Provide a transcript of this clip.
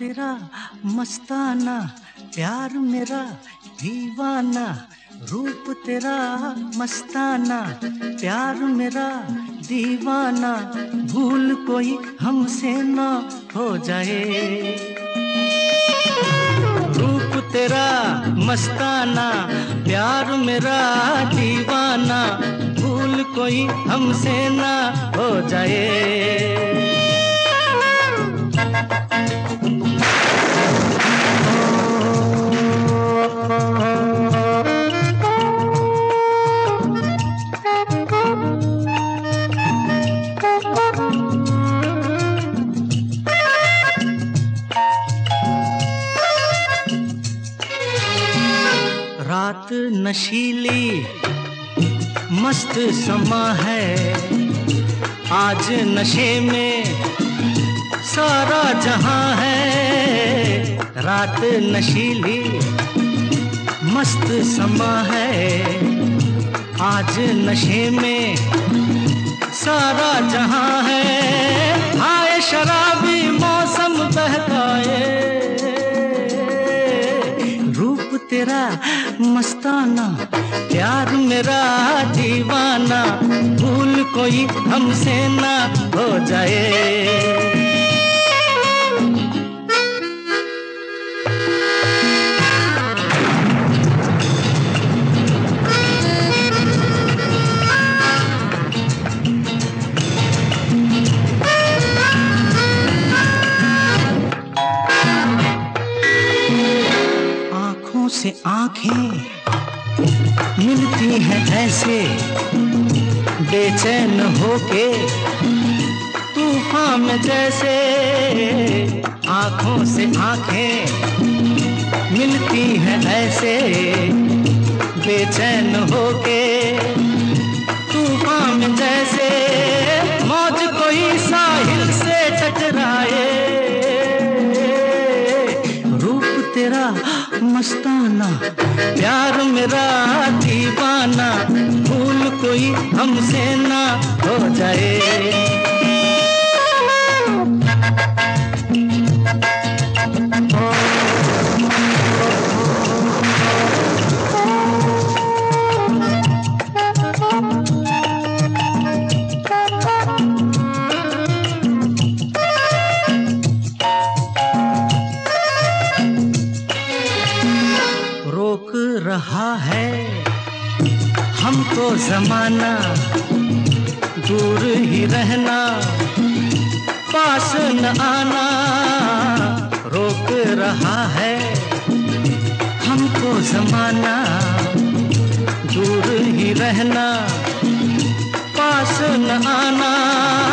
तेरा मस्ताना, प्यार मेरा दीवाना। रूप तेरा मस्ताना, प्यार मेरा दीवाना। भूल कोई हमसे ना हो जाए। रूप तेरा मस्ताना, प्यार मेरा दीवाना। भूल कोई हमसे ना हो जाए। रात नशीली मस्त समा है, आज नशे में सारा जहां है। रात नशीली मस्त समा है, आज नशे में सारा जहां है। आए शराबी मौसम बहकाए, रूप तेरा मस्ताना, प्यार मेरा दीवाना। भूल कोई हमसे ना हो जाए। आँखों से आँखें मिलती हैं ऐसे, बेचैन होके तूफान में जैसे। आँखों से आँखें मिलती हैं ऐसे, बेचैन होके तूफान में जैसे। मौज कोई साहिल से टकराए, रूप तेरा मस्ताना, प्यार मेरा दीवाना। भूल कोई हमसे ना हो जाए। रोक रहा है हमको ज़माना, दूर ही रहना, पास न आना। रोक रहा है हमको ज़माना, दूर ही रहना, पास न आना।